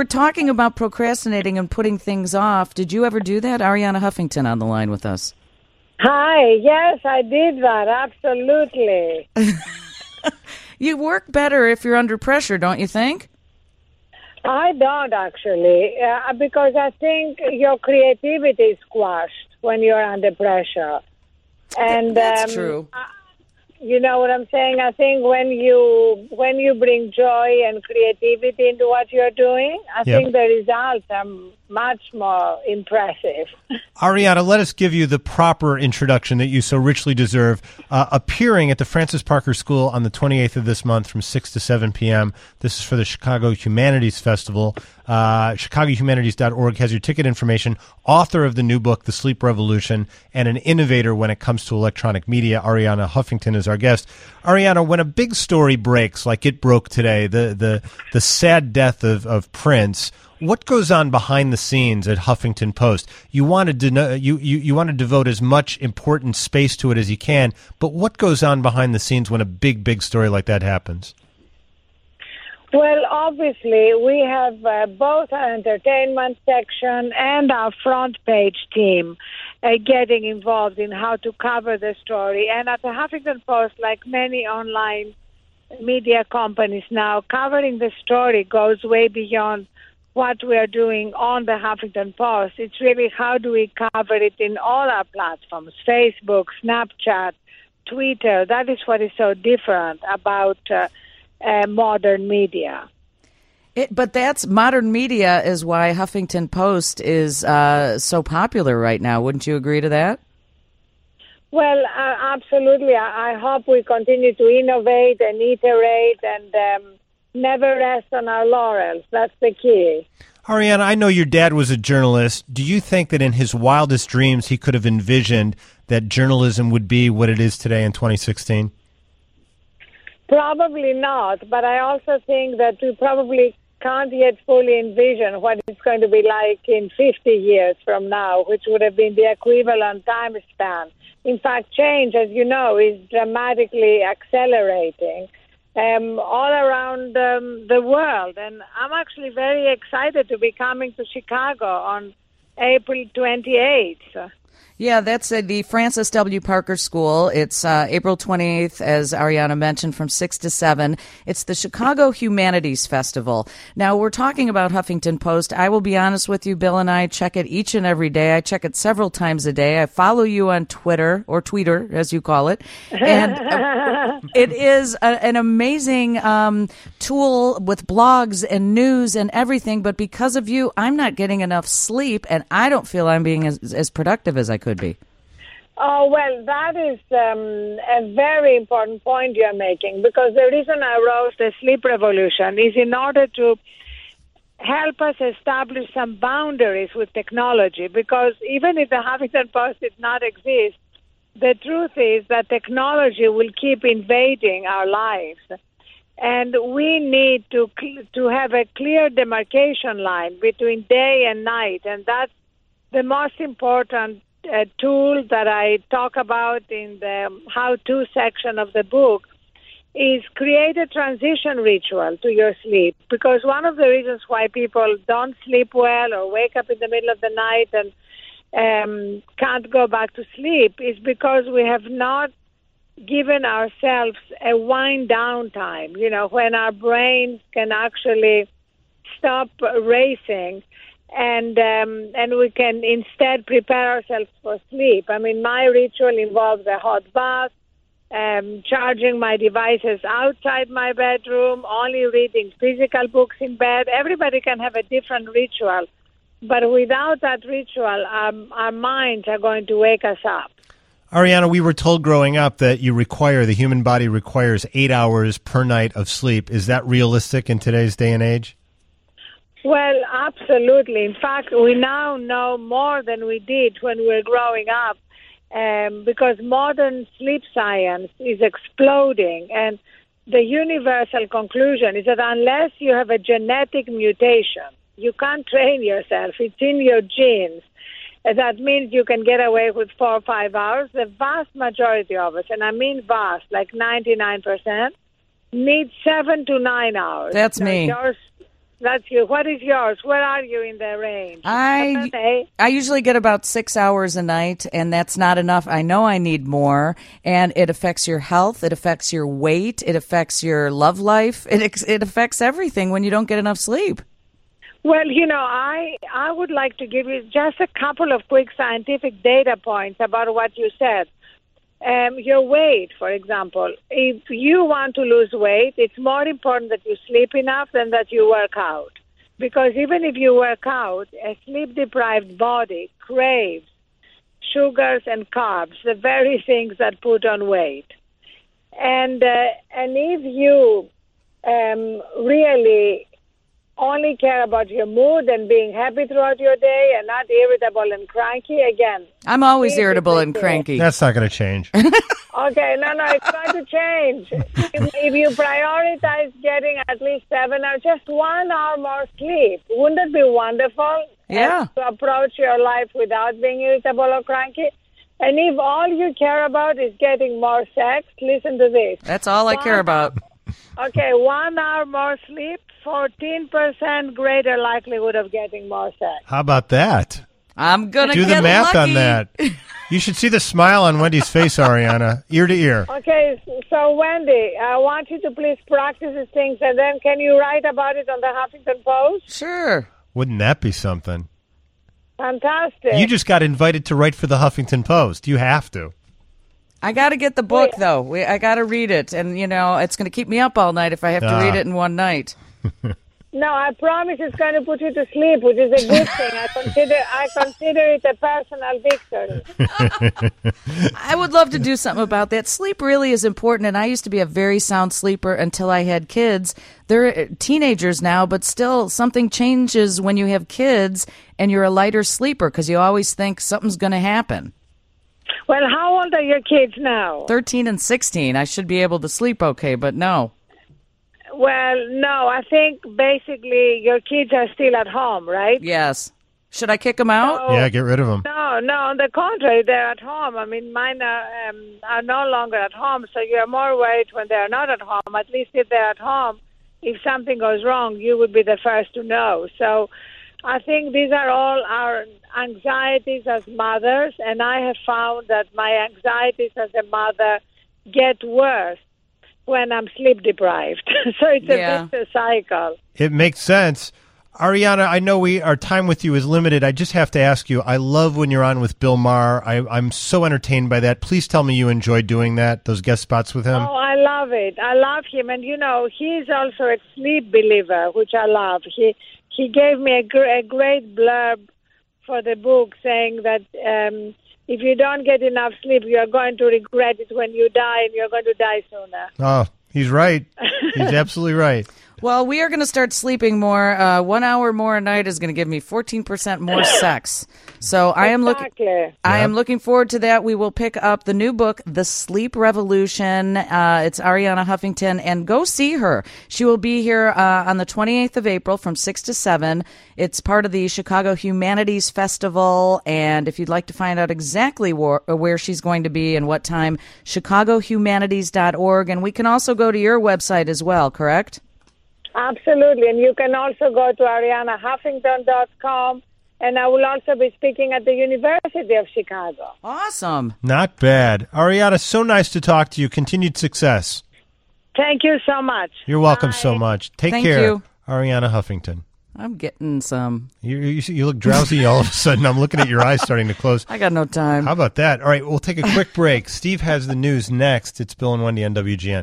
were talking about procrastinating and putting things off. Did you ever do that? Arianna Huffington on the line with us. Hi. Yes, I did that. Absolutely. You work better if you're under pressure, don't you think? I don't actually, because I think your creativity is squashed when you're under pressure. And that's true. You know what I'm saying? I think when you bring joy and creativity into what you're doing, I think the results are much more impressive. Arianna, let us give you the proper introduction that you so richly deserve. Appearing at the Francis Parker School on the 28th of this month from 6 to 7 p.m. This is for the Chicago Humanities Festival. ChicagoHumanities.org has your ticket information. Author of the new book, The Sleep Revolution, and an innovator when it comes to electronic media. Arianna Huffington is our guest. Arianna, when a big story breaks, like it broke today, the sad death of Prince, what goes on behind the scenes at Huffington Post? You want to you want to devote as much important space to it as you can, but what goes on behind the scenes when a big story like that happens? Well, obviously, we have both our entertainment section and our front page team getting involved in how to cover the story. And at the Huffington Post, like many online media companies now, covering the story goes way beyond what we are doing on the Huffington Post. It's really how do we cover it in all our platforms, Facebook, Snapchat, Twitter. That is what is so different about modern media. But that's modern media is why Huffington Post is so popular right now. Wouldn't you agree to that? Well, absolutely. I hope we continue to innovate and iterate and never rest on our laurels. That's the key. Arianna, I know your dad was a journalist. Do you think that in his wildest dreams he could have envisioned that journalism would be what it is today in 2016? Probably not, but I also think that we probably can't yet fully envision what it's going to be like in 50 years from now, which would have been the equivalent time span. In fact, change, as you know, is dramatically accelerating all around the world. And I'm actually very excited to be coming to Chicago on April 28th. Yeah, that's the Francis W. Parker School. It's April 28th, as Arianna mentioned, from 6 to 7. It's the Chicago Humanities Festival. Now, we're talking about Huffington Post. I will be honest with you, Bill and I check it each and every day. I check it several times a day. I follow you on Twitter, or Tweeter, as you call it. And it is an amazing tool with blogs and news and everything. But because of you, I'm not getting enough sleep, and I don't feel I'm being as productive as I could be. Oh, well, that is a very important point you're making, because the reason I wrote The Sleep Revolution is in order to help us establish some boundaries with technology, because even if the Huffington Post did not exist, the truth is that technology will keep invading our lives. And we need to have a clear demarcation line between day and night, and that's the most important tool that I talk about in the how-to section of the book is create a transition ritual to your sleep. Because one of the reasons why people don't sleep well or wake up in the middle of the night and can't go back to sleep is because we have not given ourselves a wind-down time, when our brains can actually stop racing and we can instead prepare ourselves for sleep. I mean, my ritual involves a hot bath, charging my devices outside my bedroom, only reading physical books in bed. Everybody can have a different ritual, but without that ritual, our minds are going to wake us up. Arianna, we were told growing up that the human body requires 8 hours per night of sleep. Is that realistic in today's day and age? Well, absolutely. In fact, we now know more than we did when we were growing up, because modern sleep science is exploding. And the universal conclusion is that unless you have a genetic mutation, you can't train yourself. It's in your genes. That means you can get away with 4 or 5 hours. The vast majority of us, and I mean vast, like 99%, need 7 to 9 hours. That's me. That's you. What is yours? Where are you in the range? I usually get about 6 hours a night, and that's not enough. I know I need more, and it affects your health. It affects your weight. It affects your love life. It affects everything when you don't get enough sleep. Well, I would like to give you just a couple of quick scientific data points about what you said. Your weight, for example. If you want to lose weight, it's more important that you sleep enough than that you work out. Because even if you work out, a sleep-deprived body craves sugars and carbs, the very things that put on weight. And if you really only care about your mood and being happy throughout your day and not irritable and cranky, again. I'm always irritable and cranky. That's not going to change. Okay, no, it's going to change. If you prioritize getting at least 7 hours, just 1 hour more sleep, wouldn't it be wonderful? Yeah. To approach your life without being irritable or cranky? And if all you care about is getting more sex, listen to this. That's all I care about. Okay, 1 hour more sleep, 14% greater likelihood of getting more sex. How about that? I'm going to do the math lucky. on that. You should see the smile on Wendy's face, Ariana, ear to ear. Okay, so Wendy, I want you to please practice these things, and then can you write about it on the Huffington Post? Sure. Wouldn't that be something? Fantastic. You just got invited to write for the Huffington Post. You have to. I got to get the book, though. I got to read it. And, it's going to keep me up all night if I have to read it in one night. No, I promise it's going to put you to sleep, which is a good thing. I consider it a personal victory. I would love to do something about that. Sleep really is important, and I used to be a very sound sleeper until I had kids. They're teenagers now, but still something changes when you have kids and you're a lighter sleeper because you always think something's going to happen. Well, how old are your kids now? 13 and 16. I should be able to sleep okay, but no. Well, no, I think basically your kids are still at home, right? Yes. Should I kick them out? Yeah, get rid of them. No, on the contrary, they're at home. I mean, mine are no longer at home, so you're more worried when they're not at home. At least if they're at home, if something goes wrong, you would be the first to know. So I think these are all our anxieties as mothers, and I have found that my anxieties as a mother get worse when I'm sleep deprived. So it's a vicious cycle. It makes sense. Ariana, I know our time with you is limited. I just have to ask you, I love when you're on with Bill Maher. I'm so entertained by that. Please tell me you enjoy doing that, those guest spots with him. Oh, I love it. I love him. And, he's also a sleep believer, which I love. He gave me a great blurb for the book saying that if you don't get enough sleep, you're going to regret it when you die, and you're going to die sooner. Oh, he's right. He's absolutely right. Well, we are going to start sleeping more. 1 hour more a night is going to give me 14% more sex. So I am looking forward to that. We will pick up the new book, The Sleep Revolution. It's Ariana Huffington, and go see her. She will be here on the 28th of April from 6 to 7. It's part of the Chicago Humanities Festival, and if you'd like to find out exactly where she's going to be and what time, chicagohumanities.org. And we can also go to your website as well, correct? Absolutely, and you can also go to arianahuffington.com, and I will also be speaking at the University of Chicago. Awesome. Not bad. Ariana, so nice to talk to you. Continued success. Thank you so much. You're welcome Bye. so much. Take Thank care, you. Ariana Huffington. I'm getting some. You look drowsy all of a sudden. I'm looking at your eyes starting to close. I got no time. How about that? All right, we'll take a quick break. Steve has the news next. It's Bill and Wendy on WGN.